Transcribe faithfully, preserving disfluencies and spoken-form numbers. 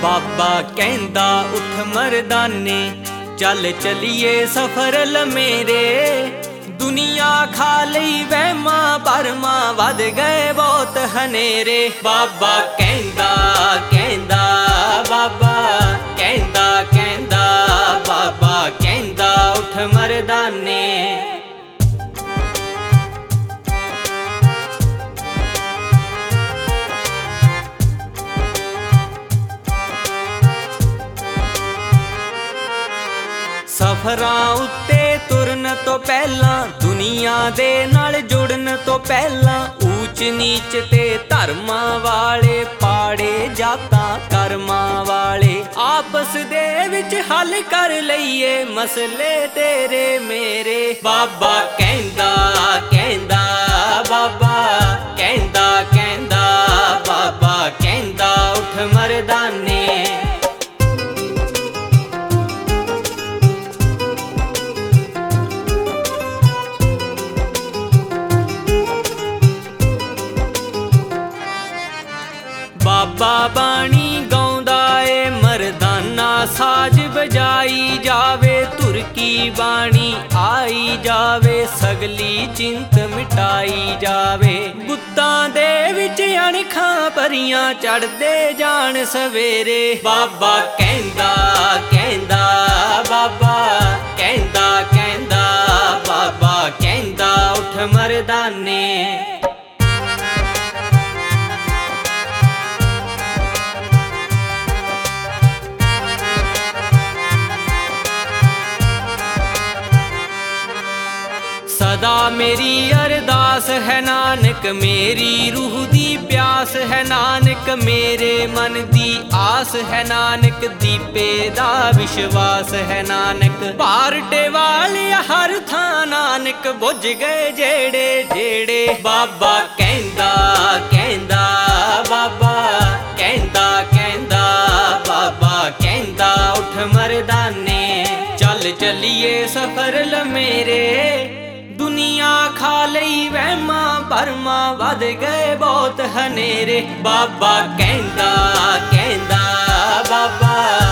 बाबा कहंदा उठ मर्दाने चल चलिए सफर लमेरे। दुनिया खा लई वहमा भरमा वध गए बहुत हनेरे। बाबा कहंदा कहंदा बाबा कहंदा कहंदा बाबा कहंदा उठ मर्दाने। सफरां उत्ते तुरन तो पहला दुनिया दे नाल जुड़न तो पहला ऊच नीच ते धर्मां वाले पाड़े जातां कर्मां वाले आपस दे विच हल कर लईए मसले तेरे मेरे। बाबा कहंदा कहंदा बाबा कहंदा कहंदा बाबा कहंदा उठ मर्दाने। बाबा बाणी गाउंदा ए मर्दाना साज बजाई जावे तुरकी बाणी आई जावे सगली चिंत मिटाई जावे। बुत्तां दे विच अणखां परियां चढ़दे जान सवेरे। बाबा कहंदा कहंदा बाबा कहंदा कहंदा बाबा कहंदा उठ मर्दाने। सदा मेरी अरदास है नानक मेरी रूह दी प्यास है नानक मेरे मन दी आस है नानक दीपे दा विश्वास है नानक। पारटे वाले हर थां नानक बुझ गए जेड़े जेड़े। बाबा कहंदा कहंदा बाबा कहंदा कहंदा बाबा कहंदा उठ मर्दाने। चल चलिए सफर लमेरे। दुनिया खा लई वहमा भरमा वध गए बहुत हनेरे। बाबा कहंदा कहंदा बाबा